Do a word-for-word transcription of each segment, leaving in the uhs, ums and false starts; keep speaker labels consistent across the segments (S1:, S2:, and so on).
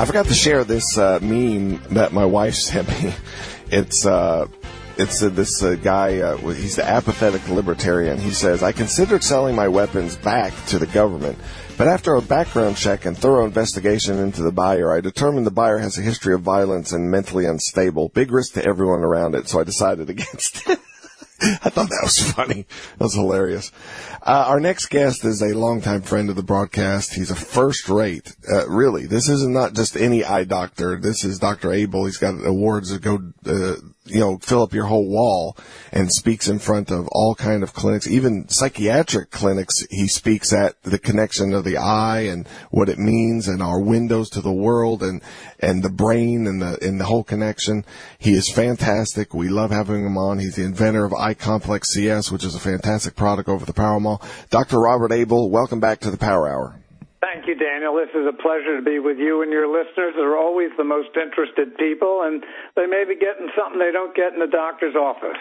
S1: I forgot to share this uh, meme that my wife sent me. It's uh, it's uh, this uh, guy. Uh, he's the apathetic libertarian. He says, "I considered selling my weapons back to the government, but after a background check and thorough investigation into the buyer, I determined the buyer has a history of violence and mentally unstable. Big risk to everyone around it, so I decided against it." I thought that was funny. That was hilarious. Uh, our next guest is a longtime friend of the broadcast. He's a first rate. Uh, really, this is not just any eye doctor. This is Doctor Abel. He's got awards that go, uh, you know, fill up your whole wall, and speaks in front of all kind of clinics, even psychiatric clinics. He speaks at the connection of the eye and what it means and our windows to the world and, and the brain and the, and the whole connection. He is fantastic. We love having him on. He's the inventor of Eye Complex C S, which is a fantastic product over the Power Mall. Doctor Robert Abel, welcome back to the Power Hour.
S2: Thank you, Daniel. This is a pleasure to be with you and your listeners. They're always the most interested people, and they may be getting something they don't get in the doctor's office.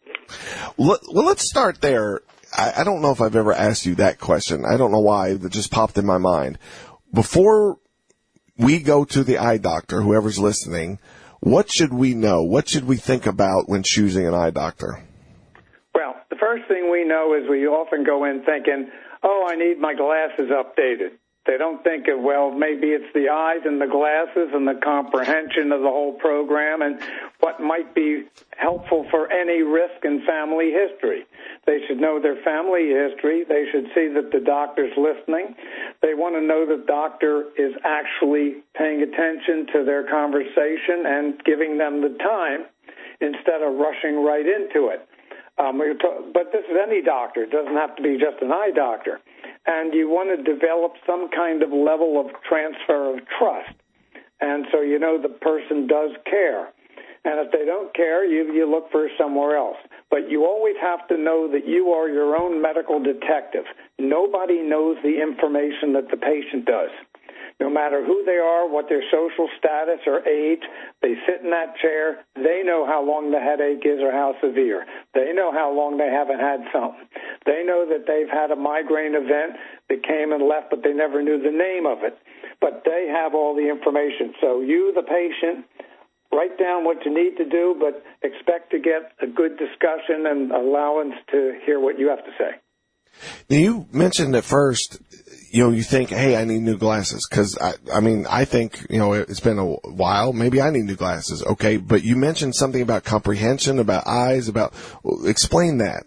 S1: Well, let's start there. I, I don't know if I've ever asked you that question. I don't know why. That just popped in my mind. Before we go to the eye doctor, whoever's listening, what should we know? What should we think about when choosing an eye doctor?
S2: Well, the first thing we know is we often go in thinking, oh, I need my glasses updated. They don't think of, well, maybe it's the eyes and the glasses and the comprehension of the whole program and what might be helpful for any risk in family history. They should know their family history. They should see that the doctor's listening. They want to know the doctor is actually paying attention to their conversation and giving them the time instead of rushing right into it. Um, but this is any doctor. It doesn't have to be just an eye doctor. And you want to develop some kind of level of transfer of trust. And so you know the person does care. And if they don't care, you, you look for somewhere else. But you always have to know that you are your own medical detective. Nobody knows the information that the patient does. No matter who they are, what their social status or age, they sit in that chair, they know how long the headache is or how severe. They know how long they haven't had something. They know that they've had a migraine event that came and left, but they never knew the name of it. But they have all the information. So you, the patient, write down what you need to do, but expect to get a good discussion and allowance to hear what you have to say.
S1: Now, you mentioned at first, you know, you think, hey, I need new glasses. Because, I, I mean, I think, you know, it's been a while. Maybe I need new glasses. Okay, but you mentioned something about comprehension, about eyes, about, explain that.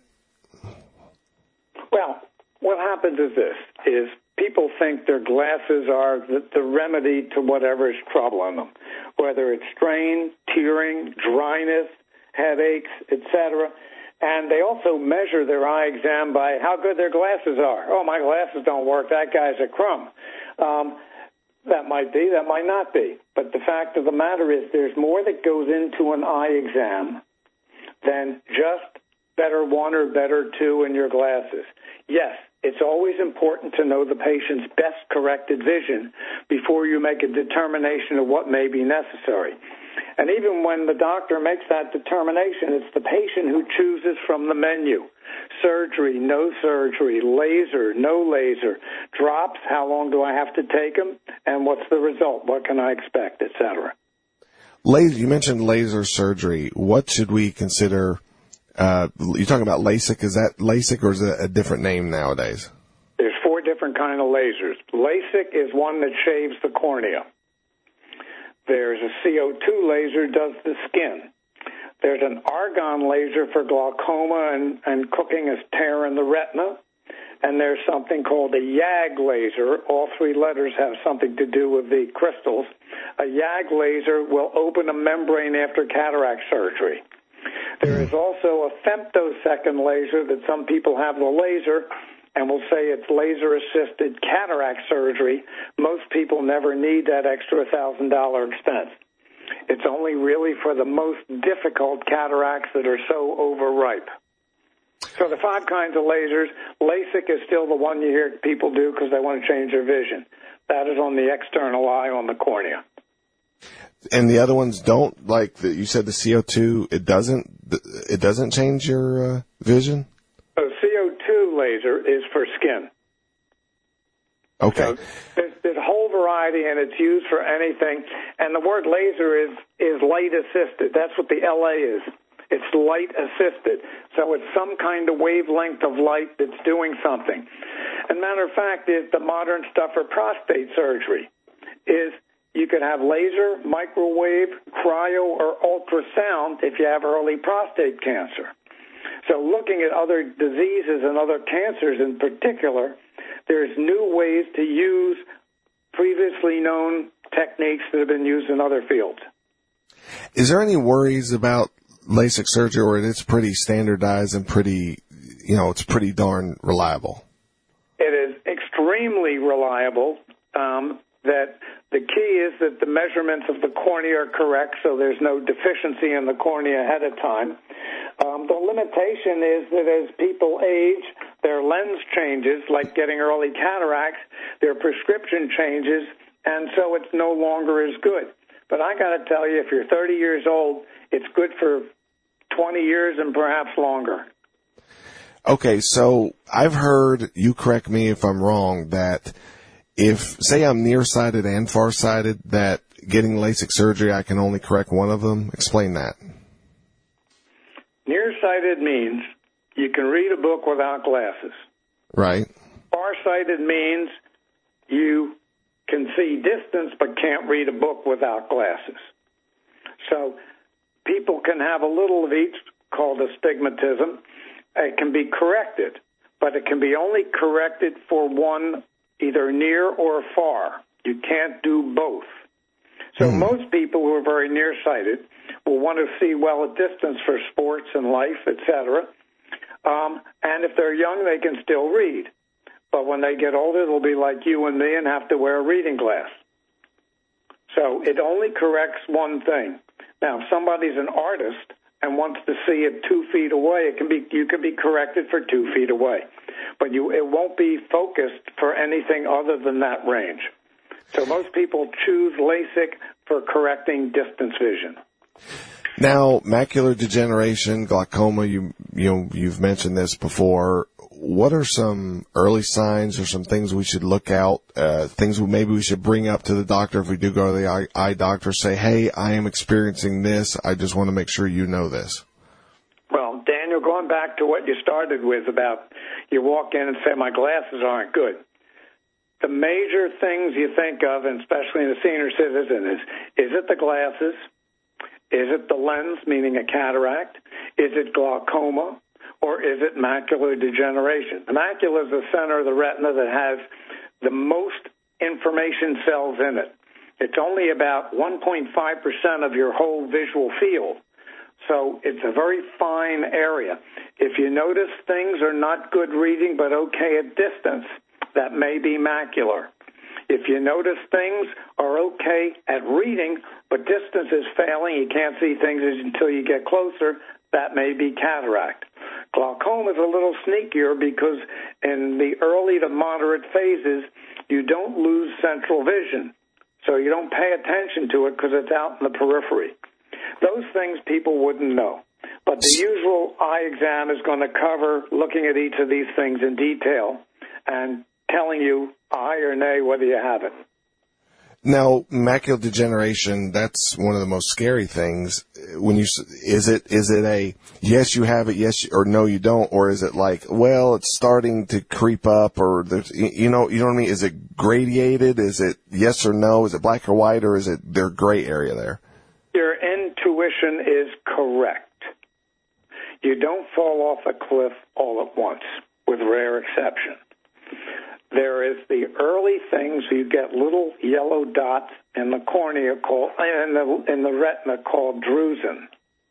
S2: Well, what happens is this, is people think their glasses are the, the remedy to whatever is troubling them, whether it's strain, tearing, dryness, headaches, et cetera. And they also measure their eye exam by how good their glasses are. Oh, my glasses don't work. That guy's a crumb. Um, that might be. That might not be. But the fact of the matter is there's more that goes into an eye exam than just better one or better two in your glasses. Yes, it's always important to know the patient's best corrected vision before you make a determination of what may be necessary. And even when the doctor makes that determination, it's the patient who chooses from the menu. Surgery, no surgery, laser, no laser, drops, how long do I have to take them, and what's the result, what can I expect, et cetera.
S1: Laser, you mentioned laser surgery. What should we consider? Uh, you're talking about LASIK. Is that LASIK or is it a different name nowadays?
S2: There's four different kind of lasers. LASIK is one that shaves the cornea. There's a C O two laser does the skin. There's an argon laser for glaucoma and, and cooking a tear in the retina. And there's something called a YAG laser. All three letters have something to do with the crystals. A YAG laser will open a membrane after cataract surgery. There is also a femtosecond laser that some people have the laser and will say it's laser-assisted cataract surgery. Most people never need that extra one thousand dollars expense. It's only really for the most difficult cataracts that are so overripe. So the five kinds of lasers, LASIK is still the one you hear people do because they want to change their vision. That is on the external eye on the cornea.
S1: And the other ones don't, like the, you said the C O two, it doesn't, it doesn't change your uh, vision?
S2: So C O two laser is for skin.
S1: Okay.
S2: So there's, there's a whole variety, and it's used for anything. And the word laser is, is light assisted. That's what the L A is. It's light assisted. So it's some kind of wavelength of light that's doing something. And matter of fact, is the modern stuff for prostate surgery is you could have laser, microwave, cryo, or ultrasound if you have early prostate cancer. So looking at other diseases and other cancers in particular, there's new ways to use previously known techniques that have been used in other fields.
S1: Is there any worries about LASIK surgery, or it's pretty standardized and pretty, you know, it's pretty darn reliable?
S2: It is extremely reliable. Um, that the key is that the measurements of the cornea are correct, so there's no deficiency in the cornea ahead of time. Um, the limitation is that as people age, their lens changes, like getting early cataracts, their prescription changes, and so it's no longer as good. But I got to tell you, if you're thirty years old, it's good for twenty years and perhaps longer.
S1: Okay, so I've heard, you correct me if I'm wrong, that if, say I'm nearsighted and farsighted, that getting LASIK surgery, I can only correct one of them. Explain that.
S2: Nearsighted means you can read a book without glasses.
S1: Right.
S2: Farsighted means you can see distance but can't read a book without glasses. So people can have a little of each, called astigmatism. It can be corrected, but it can be only corrected for one, either near or far. You can't do both. So mm. most people who are very nearsighted will want to see well at distance for sports and life, et cetera. Um, and if they're young, they can still read. But when they get older, they'll be like you and me and have to wear a reading glass. So it only corrects one thing. Now, if somebody's an artist and wants to see it two feet away, it can be you can be corrected for two feet away. But you it won't be focused for anything other than that range. So most people choose LASIK for correcting distance vision.
S1: Now, macular degeneration, glaucoma, you you know, you've mentioned this before. What are some early signs or some things we should look out, uh, things we, maybe we should bring up to the doctor if we do go to the eye, eye doctor, say, hey, I am experiencing this. I just want to make sure you know this.
S2: Well, Daniel, going back to what you started with about you walk in and say, my glasses aren't good. The major things you think of, and especially in a senior citizen, is, is it the glasses? Is it the lens, meaning a cataract? Is it glaucoma? Or is it macular degeneration? The macula is the center of the retina that has the most information cells in it. It's only about one point five percent of your whole visual field. So it's a very fine area. If you notice things are not good reading but okay at distance, that may be macular. If you notice things are okay at reading but distance is failing, you can't see things until you get closer, that may be cataract. Glaucoma is a little sneakier because in the early to moderate phases, you don't lose central vision. So you don't pay attention to it because it's out in the periphery. Those things people wouldn't know. But the usual eye exam is going to cover looking at each of these things in detail and telling you aye or nay whether you have it.
S1: Now, macular degeneration, that's one of the most scary things. When you, is it, is it a, yes, you have it, yes, or no, you don't, or is it like, well, it's starting to creep up, or there's, you know, you know what I mean? Is it gradiated? Is it yes or no? Is it black or white, or is it their gray area there?
S2: Your intuition is correct. You don't fall off a cliff all at once, with rare exception. There is the early things, you get little yellow dots in the cornea called, in the, in the retina called drusen.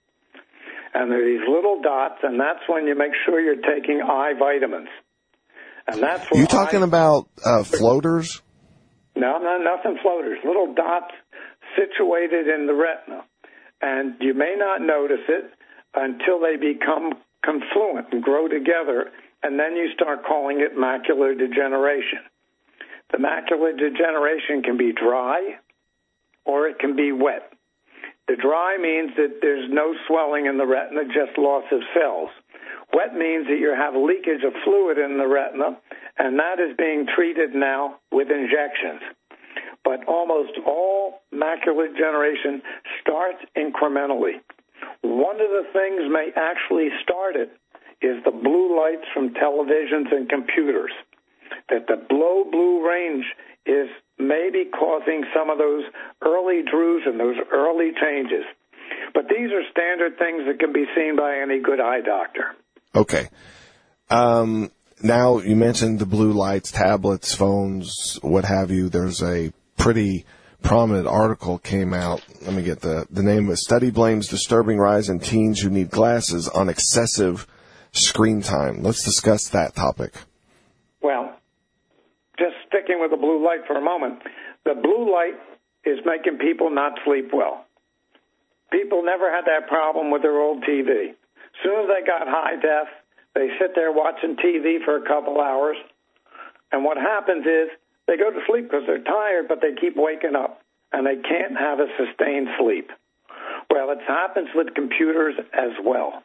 S2: And there are these little dots, and that's when you make sure you're taking eye vitamins. And that's when
S1: you talking eye, about uh, floaters?
S2: No, no, nothing floaters. Little dots situated in the retina. And you may not notice it until they become confluent and grow together, and then you start calling it macular degeneration. The macular degeneration can be dry or it can be wet. The dry means that there's no swelling in the retina, just loss of cells. Wet means that you have leakage of fluid in the retina, and that is being treated now with injections. But almost all macular degeneration starts incrementally. One of the things may actually start it is the blue lights from televisions and computers, that the low blue range is maybe causing some of those early drusen, those early changes. But these are standard things that can be seen by any good eye doctor.
S1: Okay. Um, now, you mentioned the blue lights, tablets, phones, what have you. There's a pretty prominent article came out. Let me get the, the name of it. Study blames disturbing rise in teens who need glasses on excessive screen time. Let's discuss that topic.
S2: Well, just sticking with the blue light for a moment, the blue light is making people not sleep well. People never had that problem with their old T V. As soon as they got high def, they sit there watching T V for a couple hours, and what happens is they go to sleep because they're tired, but they keep waking up, and they can't have a sustained sleep. Well, it happens with computers as well.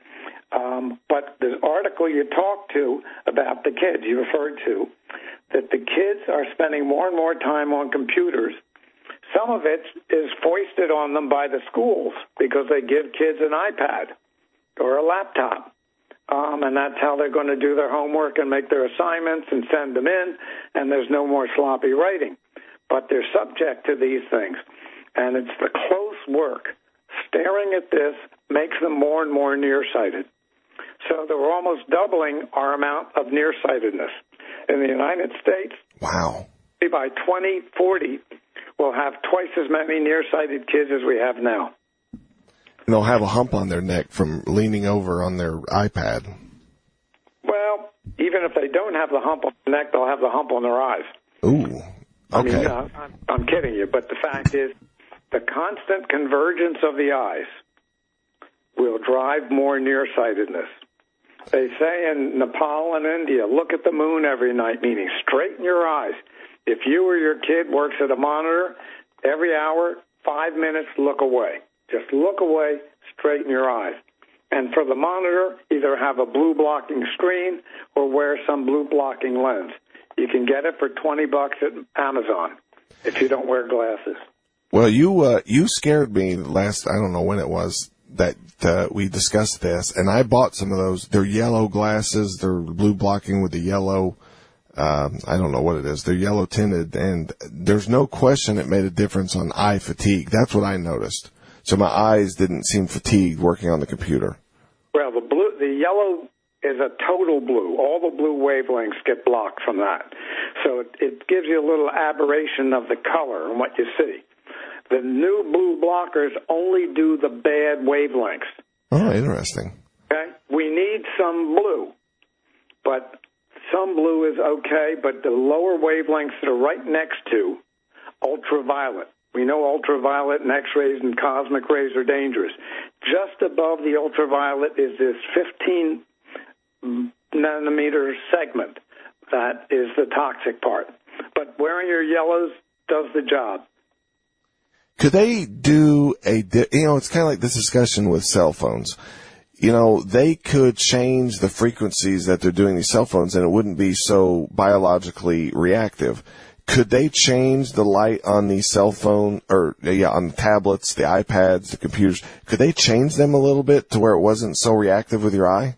S2: Um, but the article you talked to about the kids, you referred to, that the kids are spending more and more time on computers. Some of it is foisted on them by the schools because they give kids an iPad or a laptop. Um, and that's how they're going to do their homework and make their assignments and send them in, and there's no more sloppy writing. But they're subject to these things. And it's the close work. Staring at this makes them more and more nearsighted. So they're almost doubling our amount of nearsightedness. In the United States,
S1: wow,
S2: by twenty forty, we'll have twice as many nearsighted kids as we have now.
S1: And they'll have a hump on their neck from leaning over on their iPad.
S2: Well, even if they don't have the hump on their neck, they'll have the hump on their eyes.
S1: Ooh, okay.
S2: I mean, uh, I'm, I'm kidding you, but the fact is the constant convergence of the eyes will drive more nearsightedness. They say in Nepal and India, look at the moon every night, meaning straighten your eyes. If you or your kid works at a monitor, every hour, five minutes, look away. Just look away, straighten your eyes. And for the monitor, either have a blue blocking screen or wear some blue blocking lens. You can get it for twenty bucks at Amazon if you don't wear glasses.
S1: Well, you uh, you scared me last, I don't know when it was, that uh, we discussed this, and I bought some of those. They're yellow glasses. They're blue blocking with the yellow. Um, I don't know what it is. They're yellow tinted, and there's no question it made a difference on eye fatigue. That's what I noticed. So my eyes didn't seem fatigued working on the computer.
S2: Well, the blue, the yellow is a total blue. All the blue wavelengths get blocked from that. So it, it gives you a little aberration of the color and what you see. The new blue blockers only do the bad wavelengths.
S1: Oh, interesting.
S2: Okay? We need some blue, but some blue is okay, but the lower wavelengths that are right next to ultraviolet. We know ultraviolet and X-rays and cosmic rays are dangerous. Just above the ultraviolet is this fifteen nanometer segment that is the toxic part. But wearing your yellows does the job.
S1: Could they do a, you know, it's kind of like this discussion with cell phones. You know, they could change the frequencies that they're doing these cell phones and it wouldn't be so biologically reactive. Could they change the light on the cell phone or, yeah, on the tablets, the iPads, the computers? Could they change them a little bit to where it wasn't so reactive with your eye?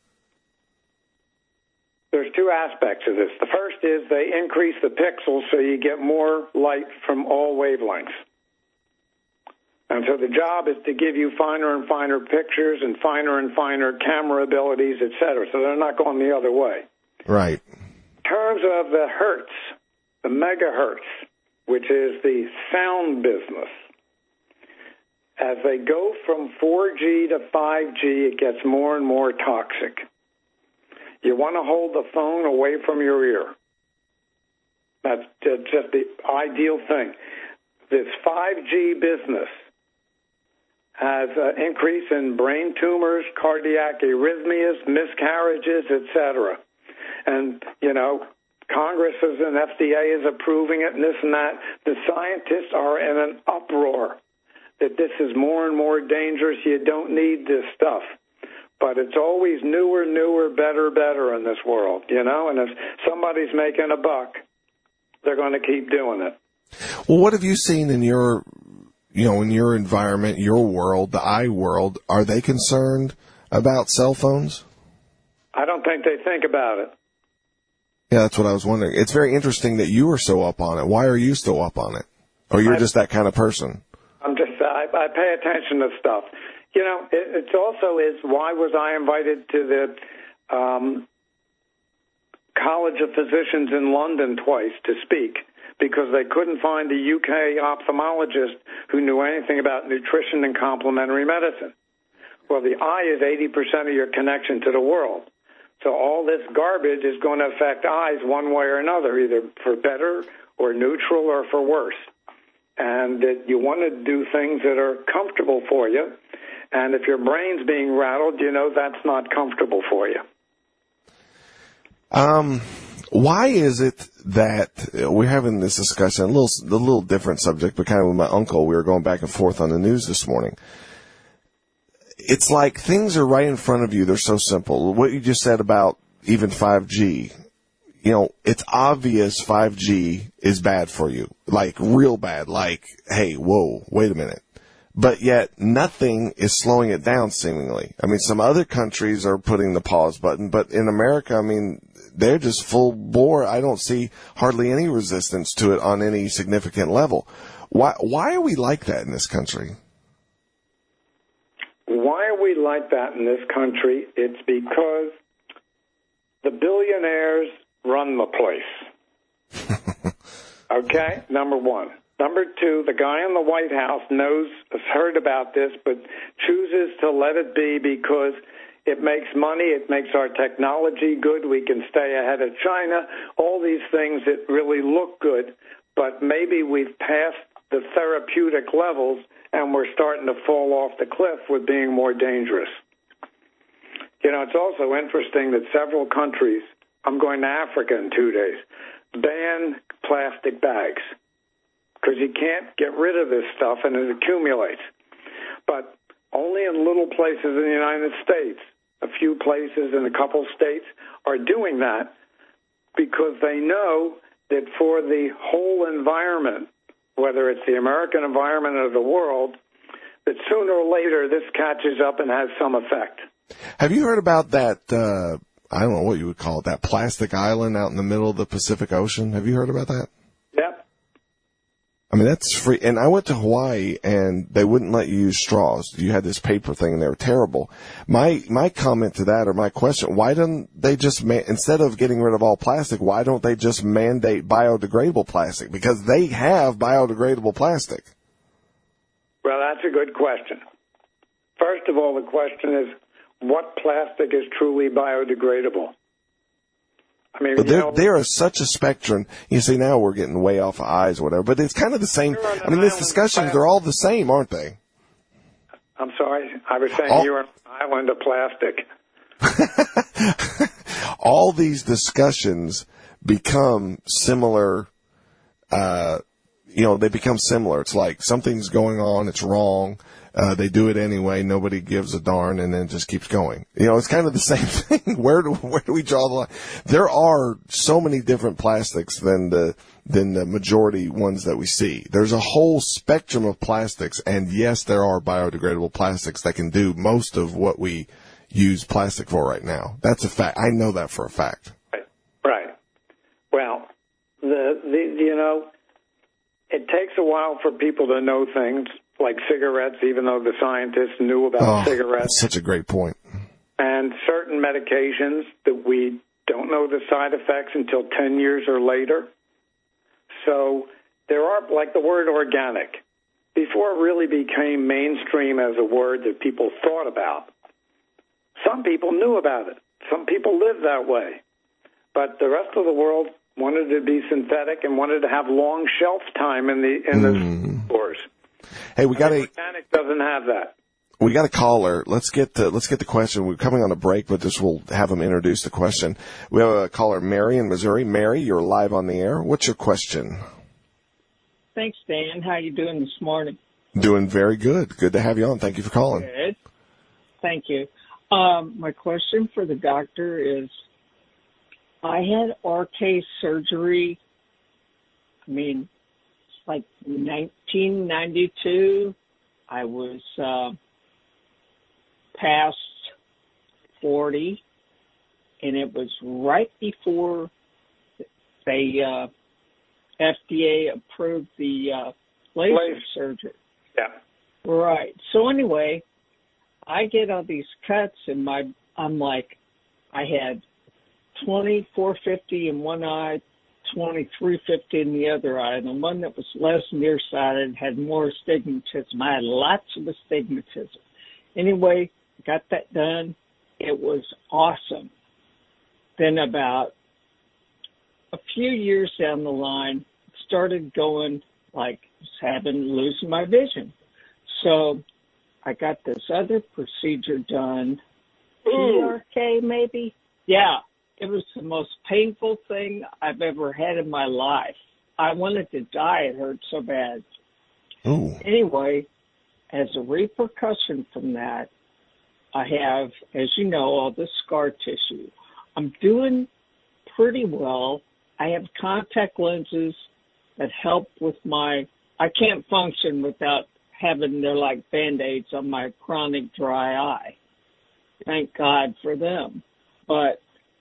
S2: There's two aspects of this. The first is they increase the pixels so you get more light from all wavelengths. And so the job is to give you finer and finer pictures and finer and finer camera abilities, et cetera. So they're not going the other way.
S1: Right.
S2: In terms of the hertz, the megahertz, which is the sound business, as they go from four G to five G, it gets more and more toxic. You want to hold the phone away from your ear. That's just the ideal thing. This five G business has an increase in brain tumors, cardiac arrhythmias, miscarriages, et cetera. And, you know, Congress is and F D A is approving it and this and that. The scientists are in an uproar that this is more and more dangerous. You don't need this stuff. But it's always newer, newer, better, better in this world, you know? And if somebody's making a buck, they're going to keep doing it.
S1: Well, what have you seen in your, you know, in your environment, your world, the I world? Are they concerned about cell phones?
S2: I don't think they think about it.
S1: Yeah, that's what I was wondering. It's very interesting that you are so up on it. Why are you so up on it? Or you're I, just that kind of person? I'm
S2: just, I, I pay attention to stuff. You know, it, it also is, why was I invited to the um, College of Physicians in London twice to speak? Because they couldn't find a U K ophthalmologist who knew anything about nutrition and complementary medicine. Well, the eye is eighty percent of your connection to the world. So all this garbage is going to affect eyes one way or another, either for better or neutral or for worse. And that you want to do things that are comfortable for you. And if your brain's being rattled, you know that's not comfortable for you.
S1: Um, why is it that we're having this discussion, a little, a little different subject, but kind of with my uncle, we were going back and forth on the news this morning. It's like things are right in front of you. They're so simple. What you just said about even five G, you know, it's obvious five G is bad for you, like real bad, like, hey, whoa, wait a minute. But yet nothing is slowing it down seemingly. I mean, some other countries are putting the pause button, but in America, I mean, they're just full bore. I don't see hardly any resistance to it on any significant level. Why, why are we like that in this country?
S2: Why are we like that in this country? It's because the billionaires run the place. Okay, number one. Number two, the guy in the White House knows, has heard about this, but chooses to let it be because it makes money, it makes our technology good, we can stay ahead of China, all these things that really look good, but maybe we've passed the therapeutic levels and we're starting to fall off the cliff with being more dangerous. You know, it's also interesting that several countries, I'm going to Africa in two days, ban plastic bags because you can't get rid of this stuff and it accumulates. But only in little places in the United States, a few places in a couple states are doing that because they know that for the whole environment, whether it's the American environment or the world, that sooner or later this catches up and has some effect.
S1: Have you heard about that, uh, I don't know what you would call it, that plastic island out in the middle of the Pacific Ocean? Have you heard about that?
S2: Yep.
S1: I mean, that's free. And I went to Hawaii and they wouldn't let you use straws. You had this paper thing and they were terrible. My, my comment to that, or my question, why don't they just, ma- instead of getting rid of all plastic, why don't they just mandate biodegradable plastic? Because they have biodegradable plastic.
S2: Well, that's a good question. First of all, the question is, what plastic is truly biodegradable? I mean,
S1: but there,
S2: you know,
S1: there is such a spectrum. You see, now we're getting way off of eyes or whatever, but it's kind of the same. I mean, these discussions, they're all the same, aren't they?
S2: I'm sorry. I was saying
S1: all,
S2: you're an island of plastic.
S1: All these discussions become similar. Uh, you know, they become similar. It's like something's going on. It's wrong. Uh, they do it anyway. Nobody gives a darn, and then it just keeps going. You know, it's kind of the same thing. Where do where do we draw the line? There are so many different plastics than the than the majority ones that we see. There's a whole spectrum of plastics, and yes, there are biodegradable plastics that can do most of what we use plastic for right now. That's a fact. I know that for a fact.
S2: Right. Right. Well, the the you know, it takes a while for people to know things. Like cigarettes, even though the scientists knew about
S1: oh,
S2: cigarettes.
S1: That's such a great point.
S2: And certain medications that we don't know the side effects until ten years or later. So there are, like the word organic, before it really became mainstream as a word that people thought about, some people knew about it. Some people lived that way. But the rest of the world wanted to be synthetic and wanted to have long shelf time in the in the mm. stores.
S1: Hey, we got a
S2: organic doesn't have that.
S1: We got a caller. Let's get to, let's get the question. We're coming on a break, but this will have him introduce the question. We have a caller, Mary in Missouri. Mary, you're live on the air. What's your question?
S3: Thanks, Dan. How you doing this morning?
S1: Doing very good. Good to have you on. Thank you for calling.
S3: Good. Thank you. Um, my question for the doctor is, I had R K surgery, I mean, like nineteen ninety-two. I was uh, past forty, and it was right before they uh, F D A approved the uh, laser, laser surgery.
S2: Yeah.
S3: Right. So anyway, I get all these cuts, and my I'm like, I had twenty-four fifty in one eye, twenty-three fifty in the other eye, and the one that was less nearsighted had more astigmatism. I had lots of astigmatism. Anyway, got that done. It was awesome. Then about a few years down the line, started going like having losing my vision. So I got this other procedure done. P R K maybe? Yeah. It was the most painful thing I've ever had in my life. I wanted to die. It hurt so bad.
S1: Ooh.
S3: Anyway, as a repercussion from that, I have, as you know, all this scar tissue. I'm doing pretty well. I have contact lenses that help with my, I can't function without having, they're like Band-Aids on my chronic dry eye. Thank God for them. But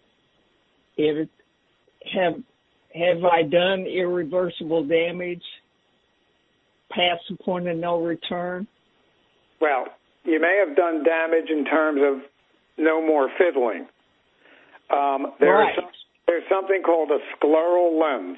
S3: If, have have I done irreversible damage past the point of no return?
S2: Well, you may have done damage in terms of no more fiddling. Um, there
S3: right.
S2: is some, there's something called a scleral lens.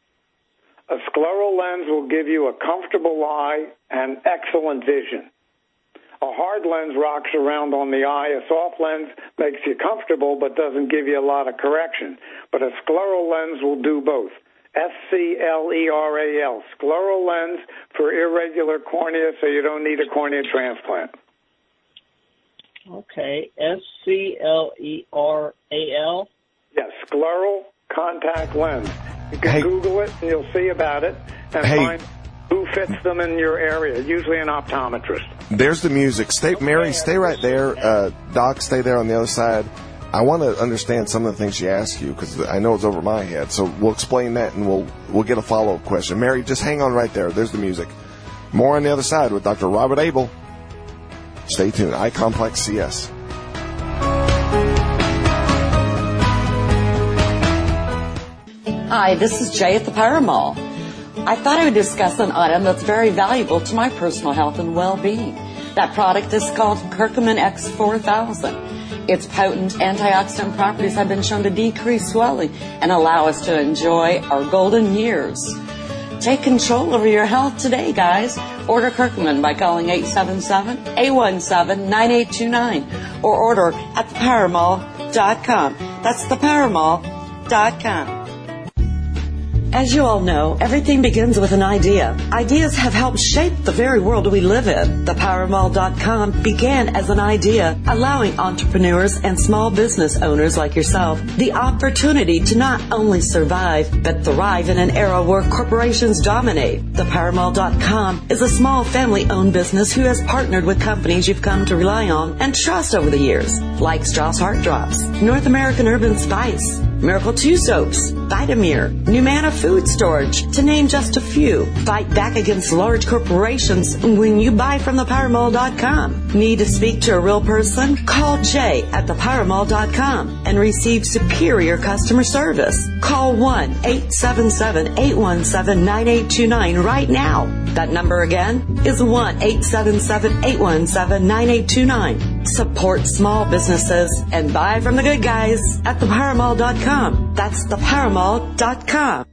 S2: A scleral lens will give you a comfortable eye and excellent vision. A hard lens rocks around on the eye. A soft lens makes you comfortable but doesn't give you a lot of correction. But a scleral lens will do both. S C L E R A L, scleral lens for irregular cornea, so you don't need a cornea transplant.
S3: Okay, S C L E R A L?
S2: Yes, scleral contact lens. You can
S1: Hey.
S2: Google it and you'll see about it and
S1: Hey.
S2: find who fits them in your area, usually an optometrist.
S1: There's the music. Stay, Mary, stay right there. Uh, Doc, stay there on the other side. I want to understand some of the things she asked you because I know it's over my head. So we'll explain that and we'll we'll get a follow-up question. Mary, just hang on right there. There's the music. More on the other side with Doctor Robert Abel. Stay tuned. Eye Complex C S.
S4: Hi, this is Jay at the Paramall. I thought I would discuss an item that's very valuable to my personal health and well-being. That product is called Curcumin X four thousand. Its potent antioxidant properties have been shown to decrease swelling and allow us to enjoy our golden years. Take control over your health today, guys. Order Curcumin by calling eight seven seven, eight one seven, nine eight two nine or order at the paramall dot com. That's the paramall dot com. As you all know, everything begins with an idea. Ideas have helped shape the very world we live in. the paramall dot com began as an idea, allowing entrepreneurs and small business owners like yourself the opportunity to not only survive, but thrive in an era where corporations dominate. the paramall dot com is a small family-owned business who has partnered with companies you've come to rely on and trust over the years, like Strauss Heart Drops, North American Urban Spice, Miracle two Soaps, Vitamir, Numana Food Storage, to name just a few. Fight back against large corporations when you buy from the paramall dot com. Need to speak to a real person? Call Jay at the paramall dot com and receive superior customer service. Call one eight seven seven, eight one seven, nine eight two nine right now. That number again is one eight seven seven, eight one seven, nine eight two nine. Support small businesses and buy from the good guys at the paramall dot com. That's the paramall dot com.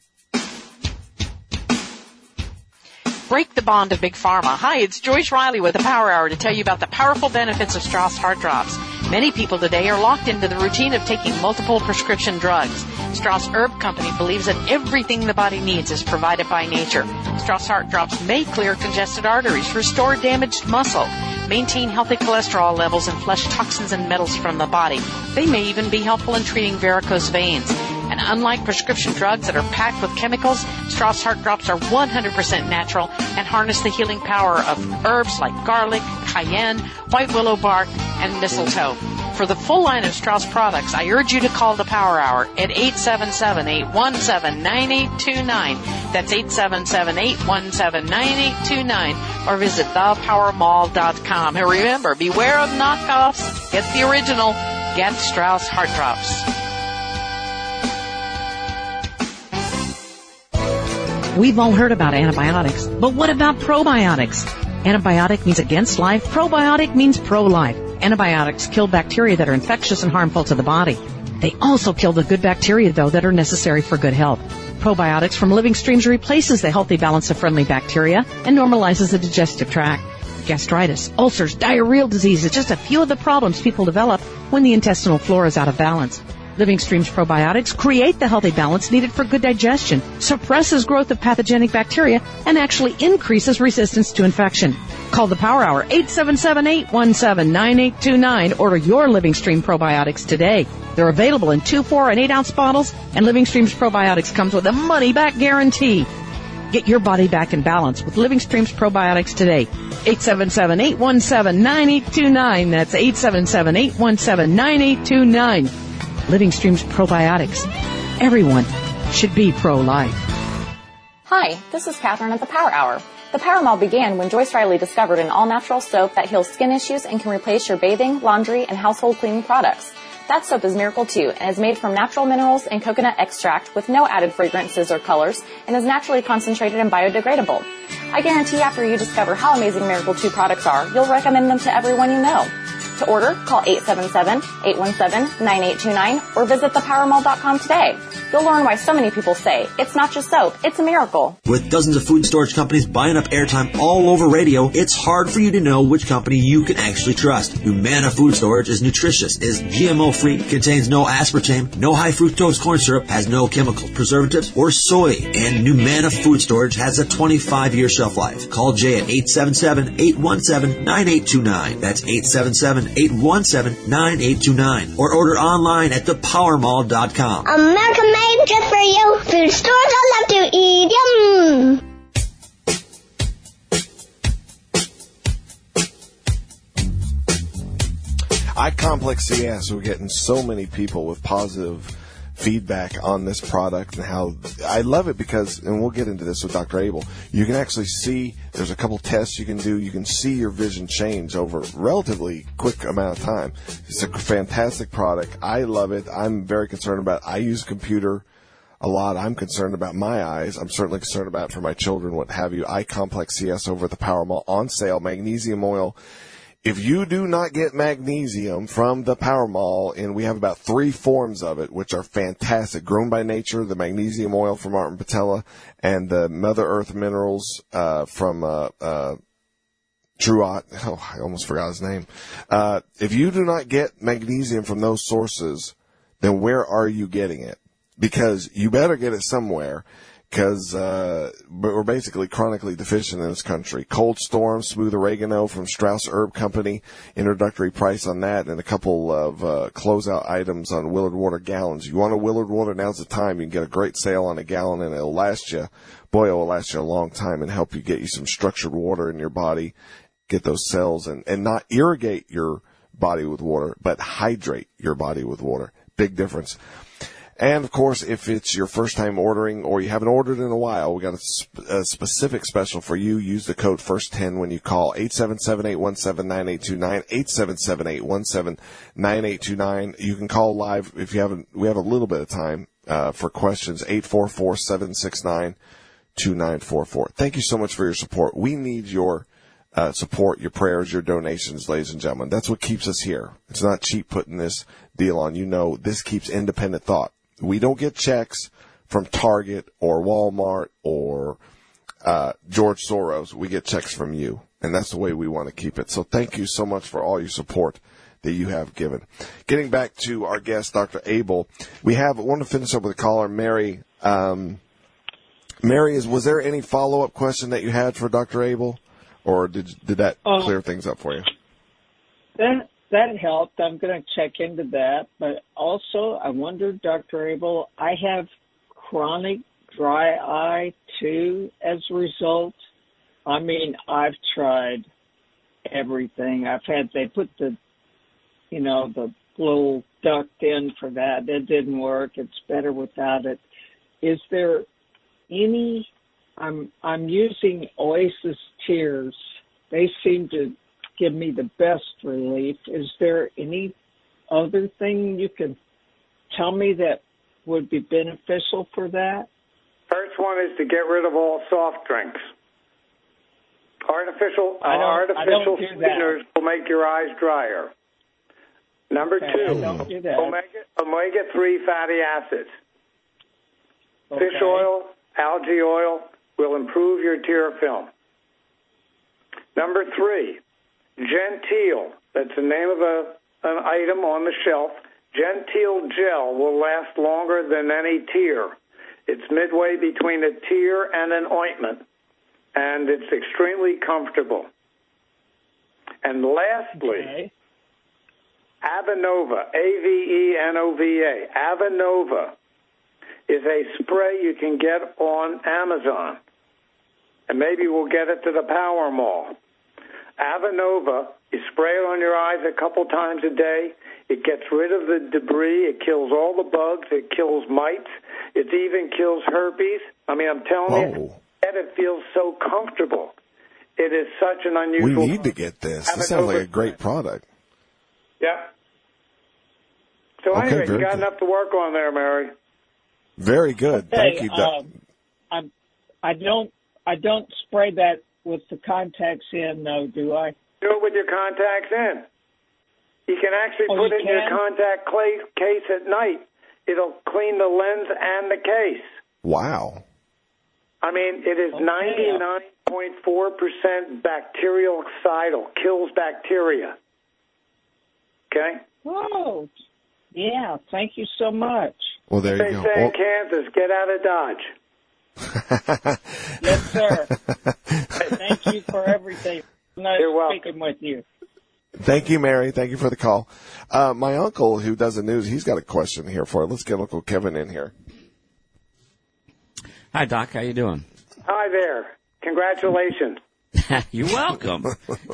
S5: Break the bond of Big Pharma. Hi, it's Joyce Riley with the Power Hour to tell you about the powerful benefits of Strauss Heart Drops. Many people today are locked into the routine of taking multiple prescription drugs. Strauss Herb Company believes that everything the body needs is provided by nature. Strauss Heart Drops may clear congested arteries, restore damaged muscle, maintain healthy cholesterol levels, and flush toxins and metals from the body. They may even be helpful in treating varicose veins. And unlike prescription drugs that are packed with chemicals, Strauss Heart Drops are one hundred percent natural and harness the healing power of herbs like garlic, cayenne, white willow bark, and mistletoe. For the full line of Strauss products, I urge you to call the Power Hour at eight seven seven, eight one seven, nine eight two nine. That's eight seven seven, eight one seven, nine eight two nine. Or visit the power mall dot com. And remember, beware of knockoffs. Get the original. Get Strauss Heart Drops.
S6: We've all heard about antibiotics, but what about probiotics? Antibiotic means against life. Probiotic means pro-life. Antibiotics kill bacteria that are infectious and harmful to the body. They also kill the good bacteria, though, that are necessary for good health. Probiotics from Living Streams replaces the healthy balance of friendly bacteria and normalizes the digestive tract. Gastritis, ulcers, diarrheal disease is just a few of the problems people develop when the intestinal flora is out of balance. Living Streams probiotics create the healthy balance needed for good digestion, suppresses growth of pathogenic bacteria, and actually increases resistance to infection. Call the Power Hour, eight seven seven, eight one seven, nine eight two nine. Order your Living Stream probiotics today. They're available in two, four, and eight ounce bottles, and Living Streams probiotics comes with a money-back guarantee. Get your body back in balance with Living Streams probiotics today. eight seven seven, eight one seven, nine eight two nine. That's eight seven seven, eight one seven, nine eight two nine. Living Streams probiotics. Everyone should be pro-life.
S7: Hi, this is Catherine at the Power Hour. The Power Mall began when Joyce Riley discovered an all-natural soap that heals skin issues and can replace your bathing, laundry, and household cleaning products. That soap is Miracle two and is made from natural minerals and coconut extract with no added fragrances or colors and is naturally concentrated and biodegradable. I guarantee after you discover how amazing Miracle two products are, you'll recommend them to everyone you know. To order, call eight seven seven, eight one seven, nine eight two nine or visit the power mall dot com today. You'll learn why so many people say, it's not just soap, it's a miracle.
S8: With dozens of food storage companies buying up airtime all over radio, it's hard for you to know which company you can actually trust. Humana Food Storage is nutritious, is G M O-free, contains no aspartame, no high fructose corn syrup, has no chemicals, preservatives, or soy. And Humana Food Storage has a twenty-five year shelf life. Call Jay at eight seven seven, eight one seven, nine eight two nine. That's eight seven seven, eight one seven, nine eight two nine. Or order online at the power mall dot com.
S9: American made just for you. Food stores I love to eat. Yum.
S1: iComplex C S, we're getting so many people with positive feedback on this product and how I love it because, and we'll get into this with Doctor Abel, you can actually see, there's a couple tests you can do, you can see your vision change over a relatively quick amount of time. It's a fantastic product. I love it. I'm very concerned about it. I use a computer a lot. I'm concerned about my eyes. I'm certainly concerned about it for my children, what have you. iComplex C S over at the Power Mall on sale, magnesium oil. If you do not get magnesium from the Power Mall, and we have about three forms of it, which are fantastic, Grown by Nature, the magnesium oil from Martin Patella, and the Mother Earth minerals uh, from uh, uh, Truot. Oh, I almost forgot his name. Uh, if you do not get magnesium from those sources, then where are you getting it? Because you better get it somewhere. Because uh, we're basically chronically deficient in this country. Cold Storm, Smooth Oregano from Strauss Herb Company, introductory price on that, and a couple of uh, closeout items on Willard Water gallons. You want a Willard Water, now's the time. You can get a great sale on a gallon, and it'll last you, boy, it will last you a long time and help you get you some structured water in your body, get those cells, and, and not irrigate your body with water, but hydrate your body with water. Big difference. And, of course, if it's your first time ordering or you haven't ordered in a while, we got a, sp- a specific special for you. Use the code first ten when you call eight seven seven, eight one seven, nine eight two nine, eight seven seven, eight one seven, nine eight two nine. You can call live if you haven't. We have a little bit of time uh, for questions, eight four four, seven six nine, two nine four four. Thank you so much for your support. We need your uh, support, your prayers, your donations, ladies and gentlemen. That's what keeps us here. It's not cheap putting this deal on. You know, this keeps independent thought. We don't get checks from Target or Walmart or uh, George Soros. We get checks from you, and that's the way we want to keep it. So thank you so much for all your support that you have given. Getting back to our guest, Doctor Abel, we have, I want to finish up with a caller, Mary. Um, Mary, is was there any follow-up question that you had for Doctor Abel, or did did that um, clear things up for you?
S3: That That helped. I'm going to check into that. But also, I wonder, Doctor Abel, I have chronic dry eye, too, as a result. I mean, I've tried everything. I've had, they put the you know, the little duct in for that. It didn't work. It's better without it. Is there any, I'm, I'm using Oasis Tears. They seem to give me the best relief. Is there any other thing you can tell me that would be beneficial for that?
S2: First one is to get rid of all soft drinks. Artificial
S3: I don't,
S2: artificial
S3: I don't do
S2: sweeteners will make your eyes drier. Number
S3: okay,
S2: two,
S3: I don't do that.
S2: omega omega three fatty acids.
S3: Okay.
S2: Fish oil, algae oil will improve your tear film. Number three, Genteel. That's the name of a an item on the shelf. Genteel gel will last longer than any tear. It's midway between a tear and an ointment, and it's extremely comfortable. And lastly,
S3: Okay.
S2: Avenova, A V E N O V A. Avenova is a spray you can get on Amazon, and maybe we'll get it to the Power Mall. Avenova, you spray it on your eyes a couple times a day. It gets rid of the debris. It kills all the bugs. It kills mites. It even kills herpes. I mean, I'm telling you, and it feels so comfortable. It is such an unusual.
S1: We need to get this. This sounds like a great product.
S2: Yeah. So
S1: Okay,
S2: anyway, you
S1: very
S2: got
S1: good.
S2: enough to work on there, Mary.
S1: Very good. Thank
S3: Hey,
S1: you. Doc.
S3: um, I'm, I don't, I don't spray that with the contacts in, though, do I?
S2: Do it with your contacts in. You can actually
S3: Oh,
S2: put
S3: you
S2: it in your
S3: can?
S2: contact clay case at night. It'll clean the lens and the case.
S1: Wow.
S2: I mean, it is
S3: Okay.
S2: ninety-nine point four percent bactericidal, kills bacteria. Okay?
S3: Oh, yeah. Thank you so much.
S1: Well, there
S2: They
S1: you go.
S2: say in
S1: Well,
S2: Kansas, get out of Dodge.
S3: Yes, sir. Thank you for everything. Nice
S2: You're welcome.
S3: speaking with you.
S1: thank you, Mary. Thank you for the call. Uh, my uncle, who does the news, he's got a question here for it. Let's get Uncle Kevin in here.
S10: Hi, Doc. How you doing?
S2: Hi there. Congratulations.
S10: You're welcome.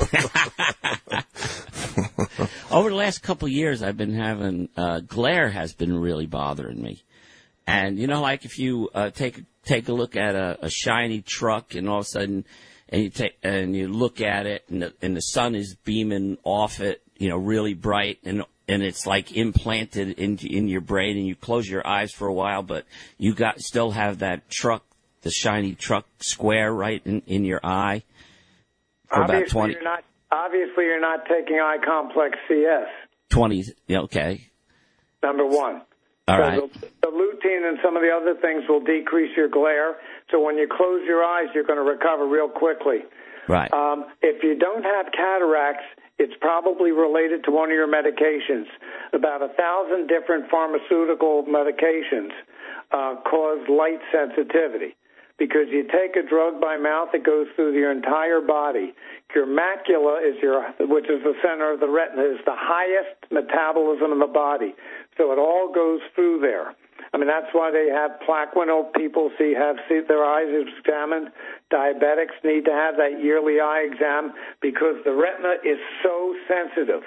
S10: Over the last couple of years, I've been having uh, glare has been really bothering me, and you know, like if you uh, take take a look at a, a shiny truck, and all of a sudden, and you take and you look at it, and the, and the sun is beaming off it, you know, really bright, and and it's like implanted into in your brain, and you close your eyes for a while, but you got still have that truck, the shiny truck square right in, in your eye. For
S2: Obviously,
S10: about twenty,
S2: you're not. Obviously, you're not taking eye complex C S.
S10: twenty, yeah, okay.
S2: Number one.
S10: All
S2: so
S10: right.
S2: The, the lutein and some of the other things will decrease your glare. So when you close your eyes, you're going to recover real quickly.
S10: Right.
S2: Um, if you don't have cataracts, it's probably related to one of your medications. About a thousand different pharmaceutical medications uh, cause light sensitivity. Because you take a drug by mouth, it goes through your entire body. Your macula is your, which is the center of the retina, is the highest metabolism in the body. So it all goes through there. I mean, that's why they have plaque when old people see have see their eyes examined. Diabetics need to have that yearly eye exam because the retina is so sensitive.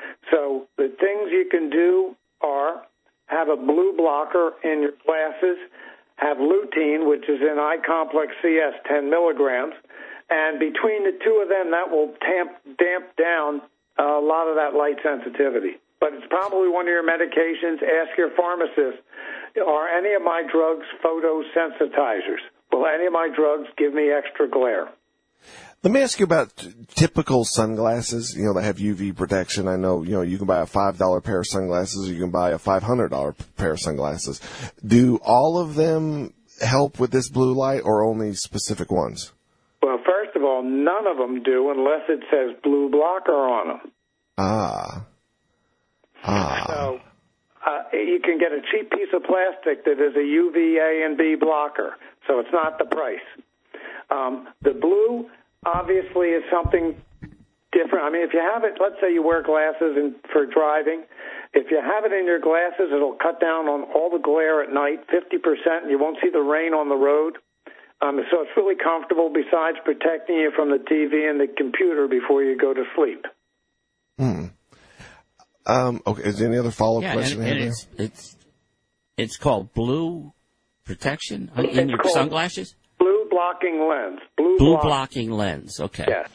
S2: So the things you can do are have a blue blocker in your glasses, have lutein, which is in eye complex C S, ten milligrams, and between the two of them, that will tamp, damp down a lot of that light sensitivity. But it's probably one of your medications. Ask your pharmacist, are any of my drugs photosensitizers? Will any of my drugs give me extra glare?
S1: Let me ask you about t- typical sunglasses, you know, that have U V protection. I know, you know, you can buy a five dollar pair of sunglasses or you can buy a five hundred dollar pair of sunglasses. Do all of them help with this blue light or only specific ones?
S2: Well, first of all, none of them do unless it says blue blocker on them.
S1: Ah. Ah.
S2: So uh, you can get a cheap piece of plastic that is a U V A and B blocker, so it's not the price. Um, the blue obviously is something different. I mean, if you have it, let's say you wear glasses in, for driving. If you have it in your glasses, it'll cut down on all the glare at night, fifty percent, and you won't see the rain on the road. Um, so it's really comfortable besides protecting you from the T V and the computer before you go to sleep.
S1: Hmm. Um, okay, is there any other follow-up
S10: Yeah,
S1: question?
S10: and, and
S1: here?
S10: it's, it's it's called blue protection in
S2: It's
S10: your
S2: called
S10: sunglasses?
S2: Blue blocking lens. Blue,
S10: Blue
S2: block-
S10: blocking lens, okay.
S2: Yes.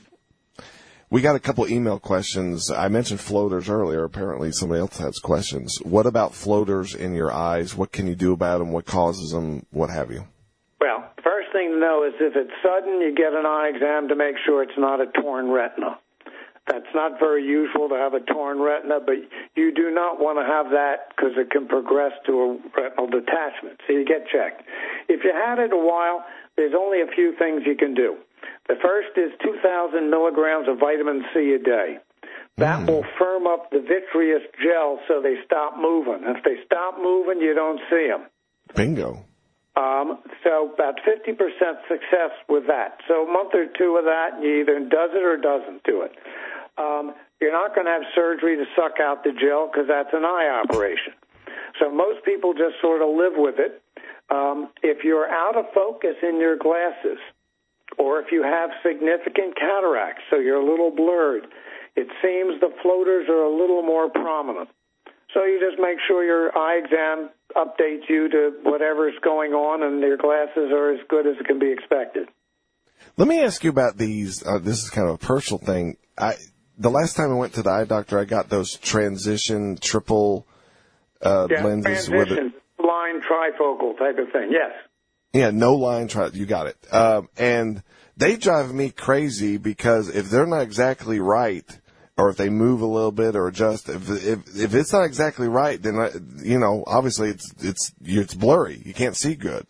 S1: We got a couple email questions. I mentioned floaters earlier. Apparently somebody else has questions. What about floaters in your eyes? What can you do about them? What causes them? What have you?
S2: Well, first thing to know is if it's sudden, you get an eye exam to make sure it's not a torn retina. That's not very usual to have a torn retina, but you do not want to have that because it can progress to a retinal detachment. So you get checked. If you had it a while, there's only a few things you can do. The first is two thousand milligrams of vitamin C a day. That mm. will firm up the vitreous gel so they stop moving. If they stop moving, you don't see them.
S1: Bingo.
S2: Um, so about fifty percent success with that. So a month or two of that, you either does it or doesn't do it. Um, you're not going to have surgery to suck out the gel because that's an eye operation. So most people just sort of live with it. Um, if you're out of focus in your glasses, or if you have significant cataracts, so you're a little blurred, it seems the floaters are a little more prominent. So you just make sure your eye exam updates you to whatever's going on and your glasses are as good as it can be expected.
S1: Let me ask you about these. Uh, this is kind of a personal thing. I, the last time I went to the eye doctor, I got those transition triple uh,
S2: yeah,
S1: lenses.
S2: transition,
S1: with it.
S2: line trifocal type of thing, yes.
S1: Yeah, no line tri. You got it. Um, and they drive me crazy because if they're not exactly right, or if they move a little bit or adjust, if if, if it's not exactly right, then I, you know, obviously it's it's it's blurry. You can't see good.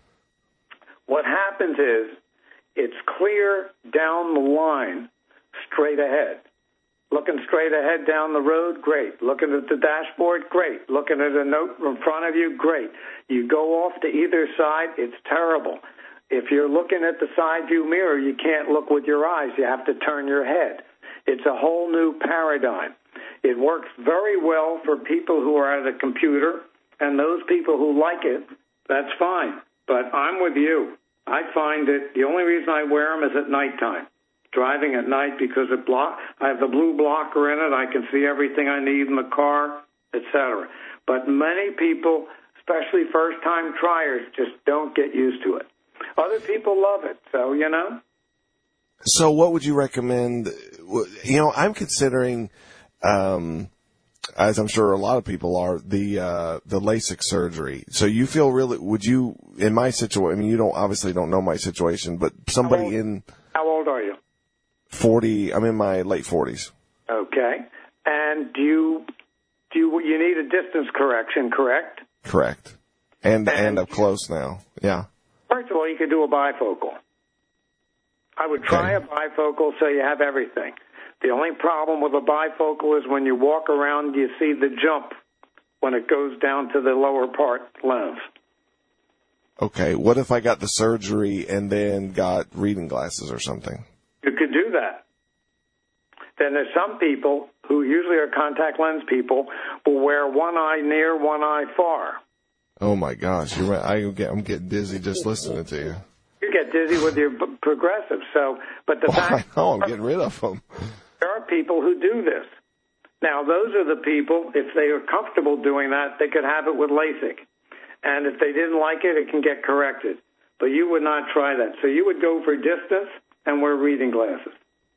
S2: What happens is it's clear down the line, straight ahead. Looking straight ahead down the road, great. Looking at the dashboard, great. Looking at a note in front of you, great. You go off to either side, it's terrible. If you're looking at the side view mirror, you can't look with your eyes. You have to turn your head. It's a whole new paradigm. It works very well for people who are at a computer, and those people who like it, that's fine. But I'm with you. I find that the only reason I wear them is at nighttime. Driving at night because it block. I have the blue blocker in it. I can see everything I need in the car, et cetera. But many people, especially first-time triers, just don't get used to it. Other people love it, so, you know.
S1: So what would you recommend? You know, I'm considering, um, as I'm sure a lot of people are, the uh, the LASIK surgery. So you feel really, would you, in my situation, I mean, you don't obviously don't know my situation, but somebody
S2: How old,
S1: in...
S2: How old are you?
S1: forty, I'm in my late forties.
S2: Okay. And do you, do you, you need a distance correction, correct?
S1: Correct. And, and,
S2: and
S1: up close now. Yeah.
S2: First of all, you could do a bifocal. I would try okay. a bifocal so you have everything. The only problem with a bifocal is when you walk around, you see the jump when it goes down to the lower part lens.
S1: Okay. What if I got the surgery and then got reading glasses or something?
S2: You could do that. Then there's some people who usually are contact lens people will wear one eye near, one eye far.
S1: Oh my gosh, you're right. I get, I'm getting dizzy just listening to you.
S2: You get dizzy with your progressive. So, but the
S1: well,
S2: fact
S1: I know, I'm getting rid of them.
S2: There are people who do this. Now, those are the people. If they are comfortable doing that, they could have it with LASIK, and if they didn't like it, it can get corrected. But you would not try that. So you would go for distance and wear reading glasses.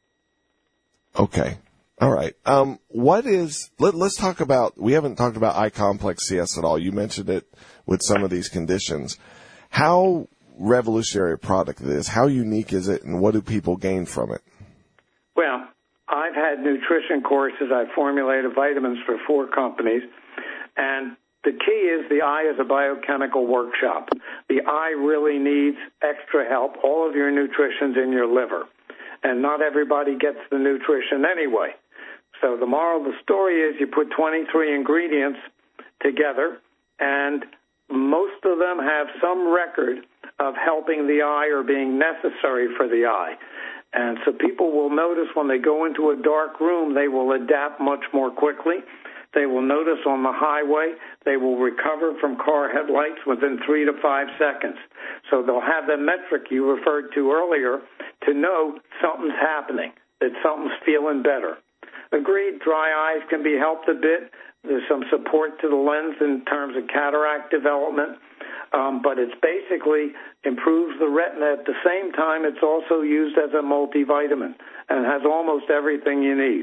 S1: Okay. All right. Um, what is, let, let's talk about, we haven't talked about eye complex C S at all. You mentioned it with some of these conditions. How revolutionary a product it is? How unique is it, and what do people gain from it?
S2: Well, I've had nutrition courses. I've formulated vitamins for four companies, and the key is the eye is a biochemical workshop. The eye really needs extra help. All of your nutrition's in your liver, and not everybody gets the nutrition anyway. So the moral of the story is you put twenty-three ingredients together, and most of them have some record of helping the eye or being necessary for the eye. And so people will notice when they go into a dark room, they will adapt much more quickly. They will notice on the highway, they will recover from car headlights within three to five seconds. So they'll have the metric you referred to earlier to know something's happening, that something's feeling better. agreed, dry eyes can be helped a bit. There's some support to the lens in terms of cataract development, um, but it's basically improves the retina. At the same time, it's also used as a multivitamin and has almost everything you need.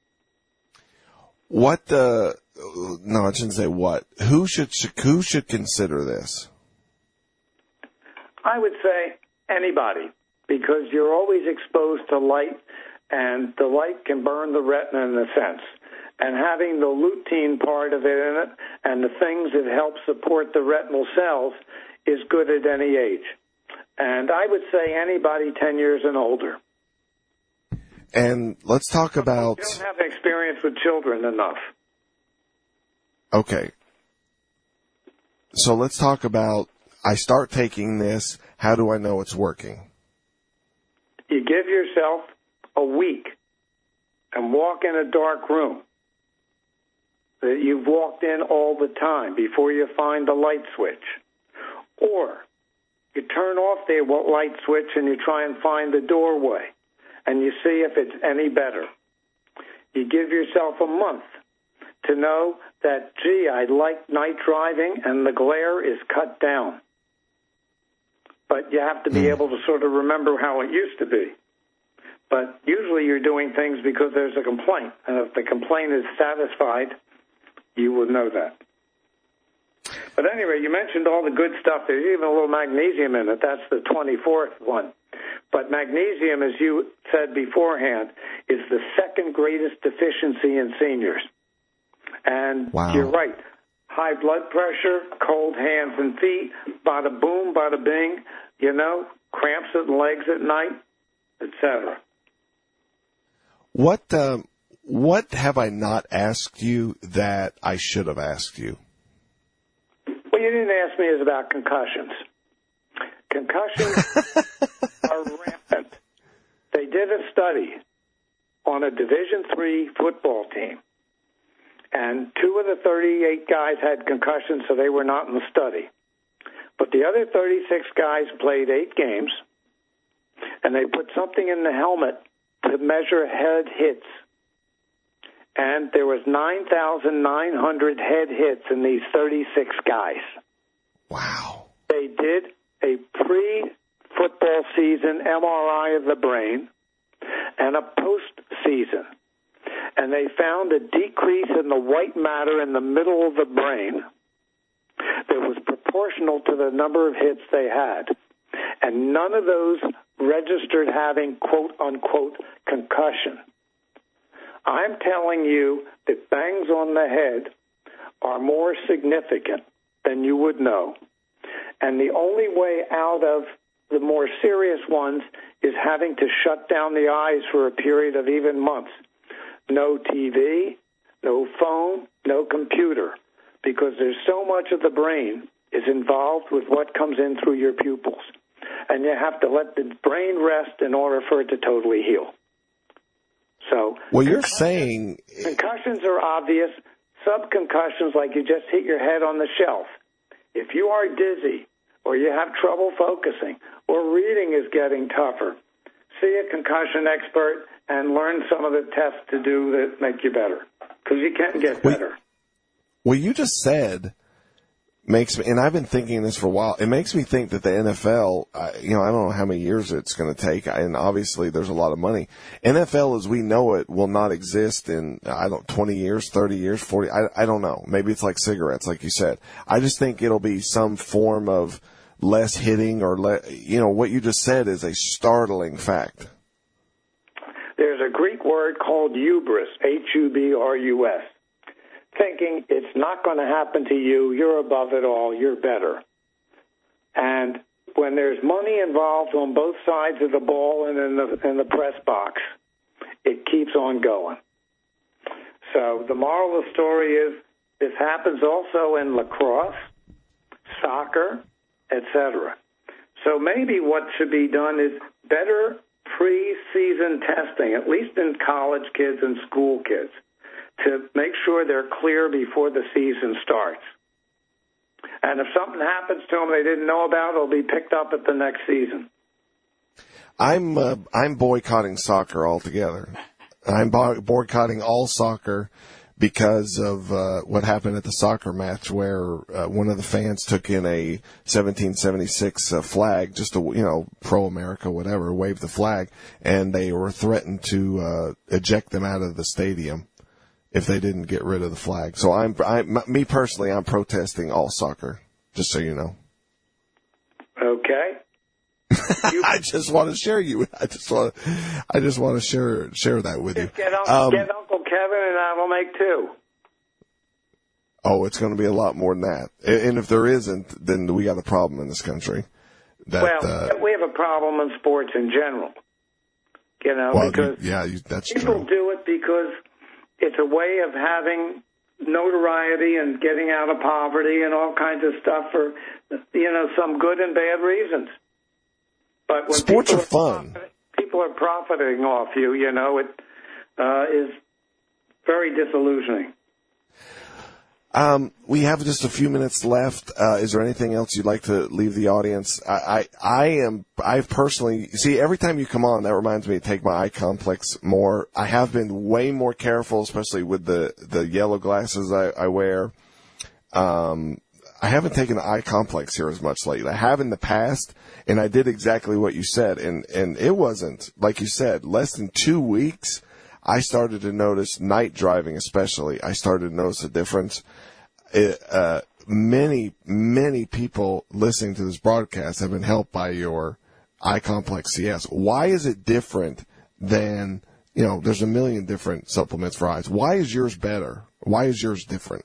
S1: What, uh, no, I shouldn't say what. Who should, who should consider this?
S2: I would say anybody, because you're always exposed to light, and the light can burn the retina in a sense. And having the lutein part of it in it and the things that help support the retinal cells is good at any age. And I would say anybody ten years and older.
S1: And let's talk about...
S2: You don't have experience with children enough.
S1: Okay. So let's talk about, I start taking this, how do I know it's working?
S2: You give yourself a week and walk in a dark room that you've walked in all the time before you find the light switch. Or you turn off the light switch and you try and find the doorway and you see if it's any better. You give yourself a month to know that, gee, I like night driving and the glare is cut down. But you have to be able to sort of remember how it used to be. But usually you're doing things because there's a complaint. And if the complaint is satisfied, you will know that. But anyway, you mentioned all the good stuff. There's even a little magnesium in it. That's the twenty-fourth one. But magnesium, as you said beforehand, is the second greatest deficiency in seniors. And
S1: wow.
S2: You're right. High blood pressure, cold hands and feet, bada boom, bada bing, you know, cramps in legs at night, et cetera.
S1: What, um, what have I not asked you that I should have asked you?
S2: What you didn't ask me is about concussions. Concussions are rampant. They did a study on a Division three football team, and two of the thirty-eight guys had concussions, so they were not in the study. But the other thirty-six guys played eight games, and they put something in the helmet to measure head hits. And there was nine thousand nine hundred head hits in these thirty-six guys.
S1: Wow.
S2: They did a pre-football season M R I of the brain and a post-season. And they found a decrease in the white matter in the middle of the brain that was proportional to the number of hits they had. And none of those registered having, quote-unquote, concussion. I'm telling you that bangs on the head are more significant than you would know. And the only way out of the more serious ones is having to shut down the eyes for a period of even months. No T V, no phone, no computer, because there's so much of the brain is involved with what comes in through your pupils. And you have to let the brain rest in order for it to totally heal. So,
S1: well, you're saying
S2: concussions are obvious. Subconcussions, like you just hit your head on the shelf. If you are dizzy or you have trouble focusing or reading is getting tougher, see a concussion expert and learn some of the tests to do that make you better, because you can get better.
S1: What you just said makes me, and I've been thinking this for a while, it makes me think that the N F L, uh, you know, I don't know how many years it's going to take, and obviously there's a lot of money. N F L as we know it will not exist in, I don't, twenty years, thirty years, forty, I, I don't know. Maybe it's like cigarettes, like you said. I just think it'll be some form of less hitting or, le, you know, what you just said is a startling fact.
S2: There's a Greek word called hubris, H U B R U S. Thinking it's not going to happen to you, you're above it all, you're better. And when there's money involved on both sides of the ball and in the, in the press box, it keeps on going. So the moral of the story is this happens also in lacrosse, soccer, et cetera. So maybe what should be done is better pre-season testing, at least in college kids and school kids, to make sure they're clear before the season starts. And if something happens to them they didn't know about, it'll be picked up at the next season.
S1: I'm uh, I'm boycotting soccer altogether. I'm boycotting all soccer because of uh, what happened at the soccer match where uh, one of the fans took in a seventeen seventy-six uh, flag, just to, you know, pro-America, whatever, waved the flag, and they were threatened to uh, eject them out of the stadium if they didn't get rid of the flag. So I'm, I, me personally, I'm protesting all soccer, just so you know.
S2: Okay. You,
S1: I just want to share you. I just want to, I just want to share share that with you.
S2: Get, Uncle,
S1: um,
S2: get Uncle Kevin and I will make two.
S1: Oh, it's going to be a lot more than that. And if there isn't, then we got a problem in this country. That,
S2: well,
S1: uh,
S2: we have a problem in sports in general. You know,
S1: well,
S2: because
S1: you, yeah, you, that's
S2: people
S1: true.
S2: do it because it's a way of having notoriety and getting out of poverty and all kinds of stuff for, you know, some good and bad reasons. But when
S1: sports are,
S2: are
S1: fun.
S2: People are profiting off you, you know, it uh, is very disillusioning.
S1: Um, we have just a few minutes left. Uh, is there anything else you'd like to leave the audience? I, I, I am, I've personally, see, every time you come on, that reminds me to take my eye complex more. I have been way more careful, especially with the, the yellow glasses I, I wear. Um, I haven't taken the eye complex here as much lately. I have in the past, and I did exactly what you said. And, and it wasn't, like you said, less than two weeks, I started to notice, night driving especially, I started to notice a difference. It, uh, many, many people listening to this broadcast have been helped by your eye complex C S. Why is it different than, you know, there's a million different supplements for eyes. Why is yours better? Why is yours different?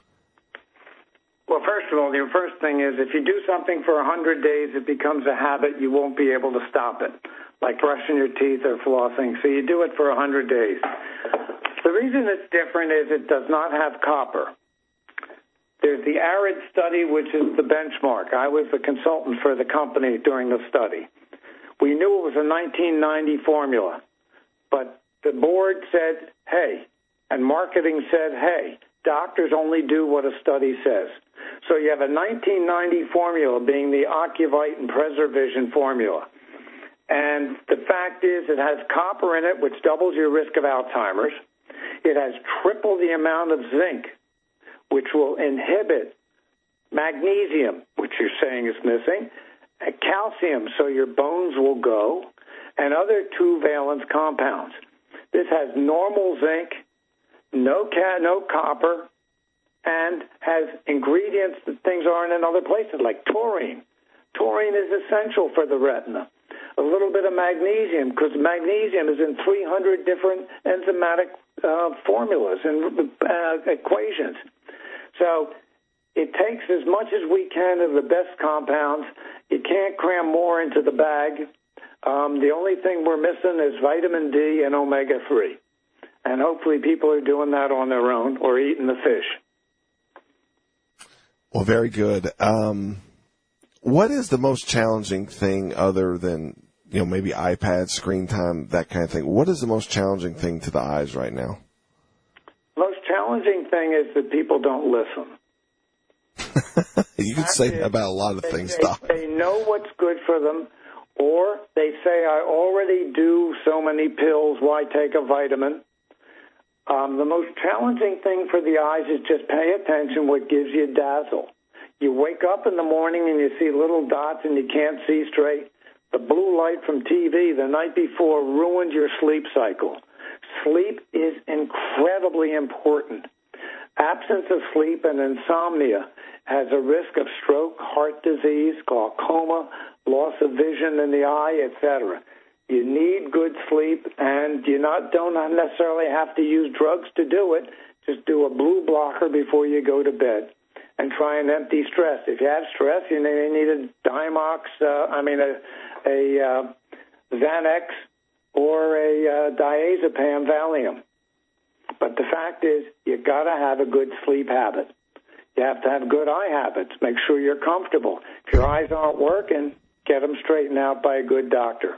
S2: Well, first of all, the first thing is if you do something for one hundred days, it becomes a habit. You won't be able to stop it, like brushing your teeth or flossing. So you do it for one hundred days. The reason it's different is it does not have copper. There's the ARID study, which is the benchmark. I was the consultant for the company during the study. We knew it was a nineteen ninety formula, but the board said, hey, and marketing said, hey, doctors only do what a study says. So you have a nineteen ninety formula being the Ocuvite and PreserVision formula. And the fact is it has copper in it, which doubles your risk of Alzheimer's. It has triple the amount of zinc, which will inhibit magnesium, which you're saying is missing, and calcium, so your bones will go, and other two valence compounds. This has normal zinc, no ca- no copper, and has ingredients that things aren't in other places, like taurine. Taurine is essential for the retina. A little bit of magnesium, because magnesium is in three hundred different enzymatic uh, formulas and uh, equations. So it takes as much as we can of the best compounds. You can't cram more into the bag. Um, the only thing we're missing is vitamin D and omega three. And hopefully people are doing that on their own or eating the fish.
S1: Well, very good. Um, what is the most challenging thing other than, you know, maybe iPad, screen time, that kind of thing? What is the most challenging thing to the eyes right now?
S2: The most challenging thing is that people don't listen.
S1: You could say that about a lot of
S2: they,
S1: things,
S2: they,
S1: Doc.
S2: They know what's good for them, or they say, I already do so many pills, why take a vitamin? Um, the most challenging thing for the eyes is just pay attention what gives you dazzle. You wake up in the morning and you see little dots and you can't see straight. The blue light from T V the night before ruined your sleep cycle. Sleep is incredibly important. Absence of sleep and insomnia has a risk of stroke, heart disease, glaucoma, loss of vision in the eye, et cetera. You need good sleep, and you not don't necessarily have to use drugs to do it. Just do a blue blocker before you go to bed, and try and empty stress. If you have stress, you may need a Diamox, uh, I mean a, a uh, Xanax or a uh, diazepam Valium. But the fact is, you got to have a good sleep habit. You have to have good eye habits. Make sure you're comfortable. If your eyes aren't working, get them straightened out by a good doctor.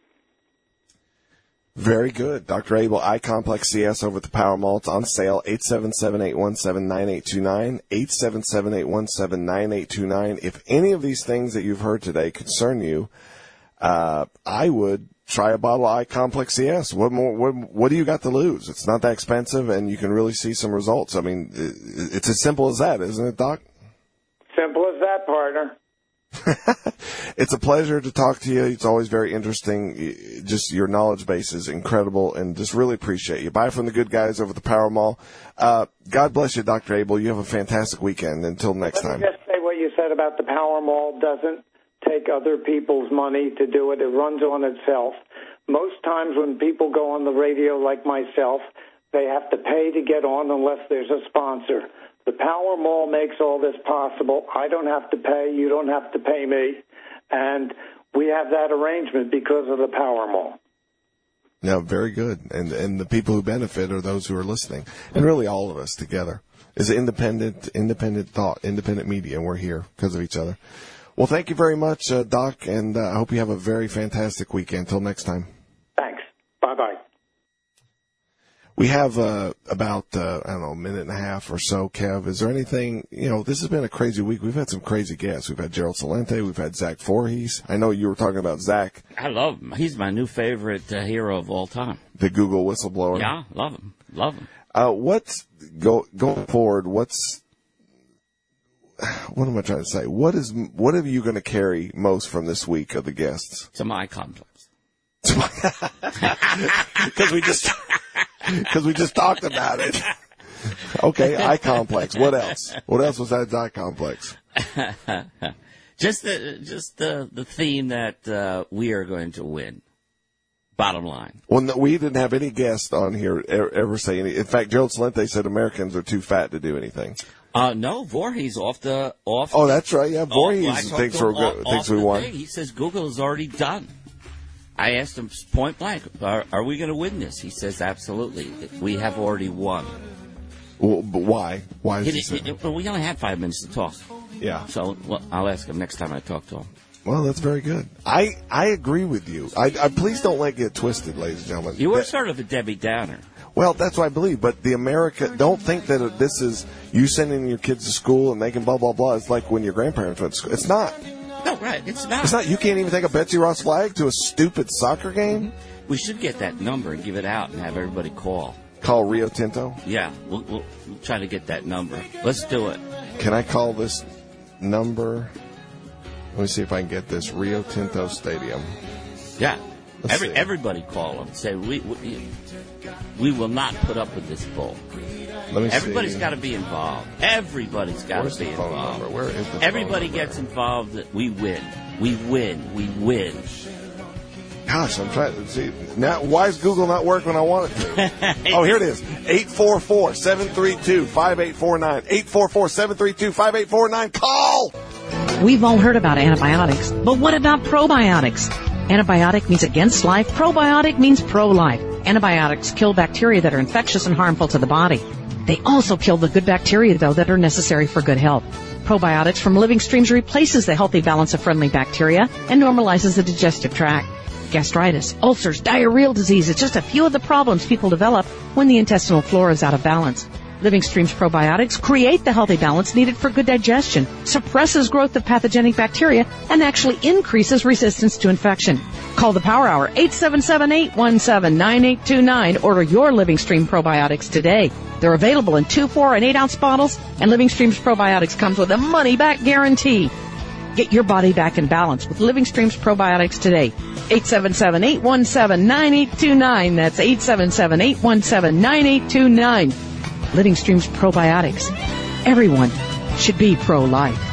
S1: Very good. Doctor Abel, Eye Complex C S over at the Power Mall. It's on sale, eight seven seven, eight one seven, nine eight two nine, eight seven seven, eight one seven, nine eight two nine. If any of these things that you've heard today concern you, uh, I would try a bottle of I-Complex C S. What more? What, what do you got to lose? It's not that expensive, and you can really see some results. I mean, it's as simple as that, isn't it, Doc?
S2: Simple as that, partner.
S1: It's a pleasure to talk to you. It's always very interesting. Just your knowledge base is incredible, and just really appreciate you. Bye from the good guys over at the Power Mall. Uh, God bless you, Doctor Abel. You have a fantastic weekend. Until next
S2: Let
S1: time.
S2: me just say what you said about the Power Mall doesn't take other people's money to do it. It runs on itself. Most times when people go on the radio like myself, they have to pay to get on unless there's a sponsor. The Power Mall makes all this possible. I don't have to pay. You don't have to pay me. And we have that arrangement because of the Power Mall.
S1: No, very good. And and the people who benefit are those who are listening. And really all of us together. It's independent, independent thought, independent media, and we're here because of each other. Well, thank you very much, uh, Doc, and uh, I hope you have a very fantastic weekend. Until next time.
S2: Thanks. Bye-bye.
S1: We have uh, about, uh, I don't know, a minute and a half or so, Kev. Is there anything, you know, this has been a crazy week. We've had some crazy guests. We've had Gerald Celente. We've had Zach Voorhees. I know you were talking about Zach.
S10: I love him. He's my new favorite uh, hero of all time.
S1: The Google whistleblower.
S10: Yeah, love him. Love him.
S1: Uh, what's, go, going forward, what's, what am I trying to say? What is, what are you going to carry most from this week of the guests?
S10: Some I-Complex.
S1: Because we just... Because we just talked about it. Okay, I-Complex. What else? What else was that I-Complex?
S10: just the just the the theme that uh, we are going to win. Bottom line.
S1: Well, no, we didn't have any guests on here ever, ever say any. In fact, Gerald Celente said Americans are too fat to do anything.
S10: Uh, no, Voorhees off the off.
S1: Oh, that's right. Yeah, Voorhees
S10: off, well,
S1: thinks we're
S10: off,
S1: good, thinks
S10: off
S1: we won.
S10: Thing. He says Google is already done. I asked him point blank, are, are we going to win this? He says, absolutely. We have already won.
S1: Well, but why? Why is
S10: he,
S1: he saying
S10: it, Well, we only had five minutes to talk.
S1: Yeah.
S10: So well, I'll ask him next time I talk to him.
S1: Well, that's very good. I, I agree with you. I, I please don't let it get twisted, ladies and gentlemen.
S10: You were
S1: that,
S10: sort of a Debbie Downer.
S1: Well, that's what I believe. But the America, don't think that this is you sending your kids to school and making blah, blah, blah. It's like when your grandparents went to school. It's not.
S10: No, right. It's not.
S1: It's not. You can't even take a Betsy Ross flag to a stupid soccer game.
S10: We should get that number and give it out and have everybody call.
S1: Call Rio Tinto?
S10: Yeah, we'll, we'll, we'll try to get that number. Let's do it.
S1: Can I call this number? Let me see if I can get this. Rio Tinto Stadium.
S10: Yeah. Every, everybody call them. Say, we, we we will not put up with this bull.
S1: Let me
S10: Everybody's
S1: see.
S10: got to be involved. Everybody's got to be
S1: the phone
S10: involved.
S1: Number? Where is the
S10: Everybody
S1: phone
S10: gets involved. We win. We win. We win.
S1: Gosh, I'm trying to see. Now, why is Google not working when I want it to? Oh, here it is. eight four four, seven three two, five eight four nine. eight four four, seven three two, five eight four nine. Call!
S6: We've all heard about antibiotics, but what about probiotics? Antibiotic means against life. Probiotic means pro-life. Antibiotics kill bacteria that are infectious and harmful to the body. They also kill the good bacteria, though, that are necessary for good health. Probiotics from Living Streams replaces the healthy balance of friendly bacteria and normalizes the digestive tract. Gastritis, ulcers, diarrheal disease, it's just a few of the problems people develop when the intestinal flora is out of balance. Living Streams probiotics create the healthy balance needed for good digestion, suppresses growth of pathogenic bacteria, and actually increases resistance to infection. Call the Power Hour, eight seven seven, eight one seven, nine eight two nine. Order your Living Stream probiotics today. They're available in two, four, and eight ounce bottles, and Living Streams probiotics comes with a money-back guarantee. Get your body back in balance with Living Streams probiotics today. eight seven seven, eight one seven, nine eight two nine. That's eight seven seven, eight one seven, nine eight two nine. Living Streams probiotics. Everyone should be pro-life.